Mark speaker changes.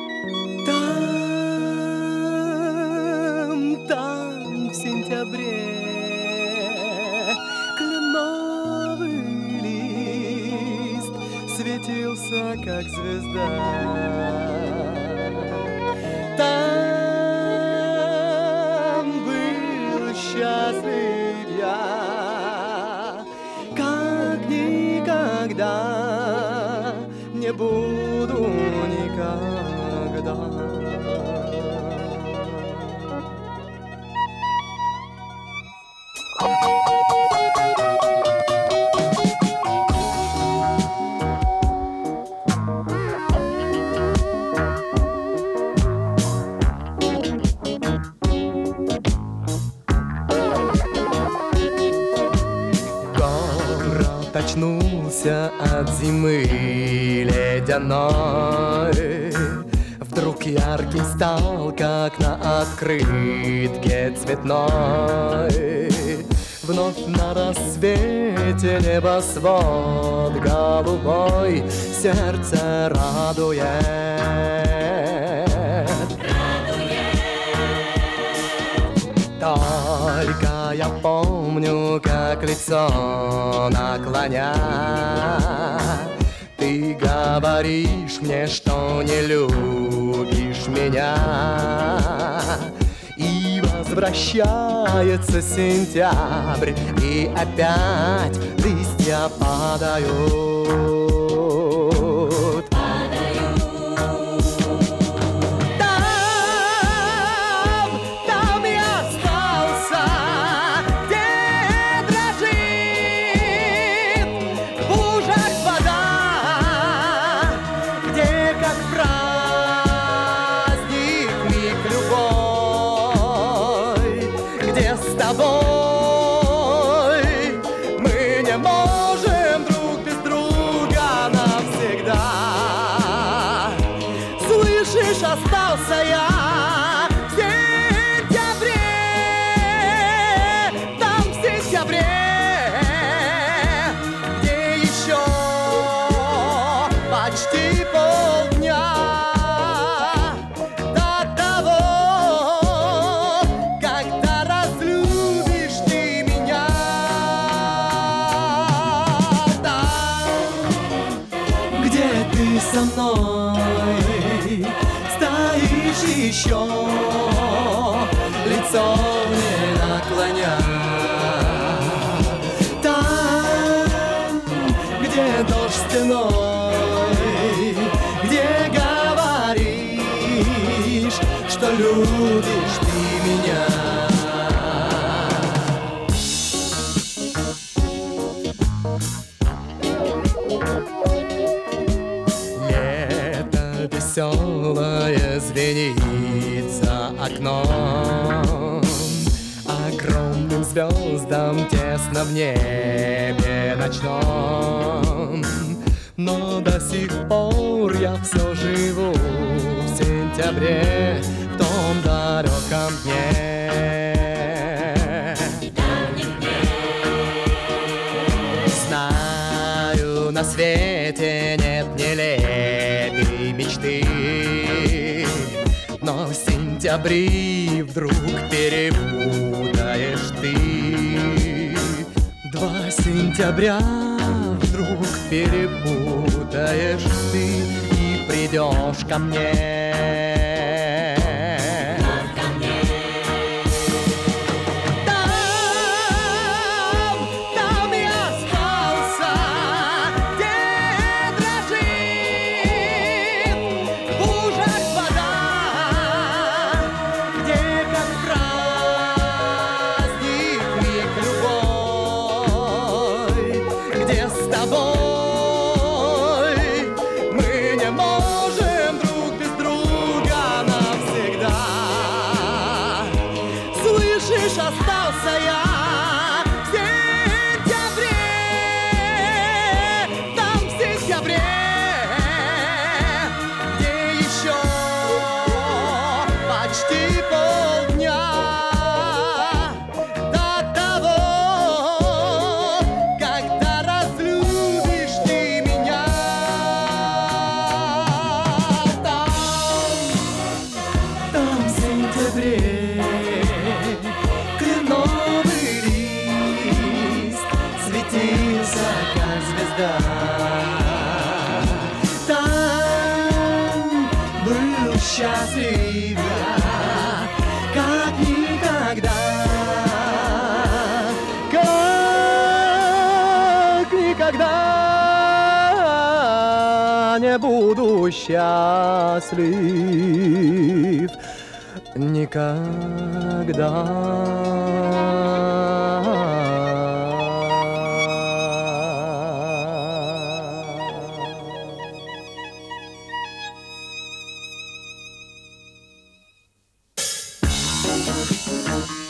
Speaker 1: Там, в сентябре, кленовый лист светился, как звезда. Там был счастлив я, как никогда не буду никогда. Очнулся от зимы ледяной. Вдруг ярким стал, как на открытке цветной. Вновь на рассвете небосвод голубой сердце радует. Только я помню, как лицо наклоня, ты говоришь мне, что не любишь меня. И возвращается сентябрь, и опять листья падают. Остался я в сентябре, там в сентябре, где еще почти полдня до того, когда разлюбишь ты меня. Там, где ты со мной стоишь еще, лицо не наклоня. Там, где дождь стеной, где говоришь, что любишь ты меня. Веселое звенит за окном, огромным звездам тесно в небе ночном. Но до сих пор я все живу в сентябре, в том далеком дне. Знаю, на свете нет нелепей мечты, но в сентябре вдруг перепутаешь ты. 2 сентября вдруг перепутаешь ты и придешь ко мне. Мы не можем друг без друга ноябре кленовый лист светился, как звезда. Там был счастлив я, как никогда, как никогда не буду счастлив никогда.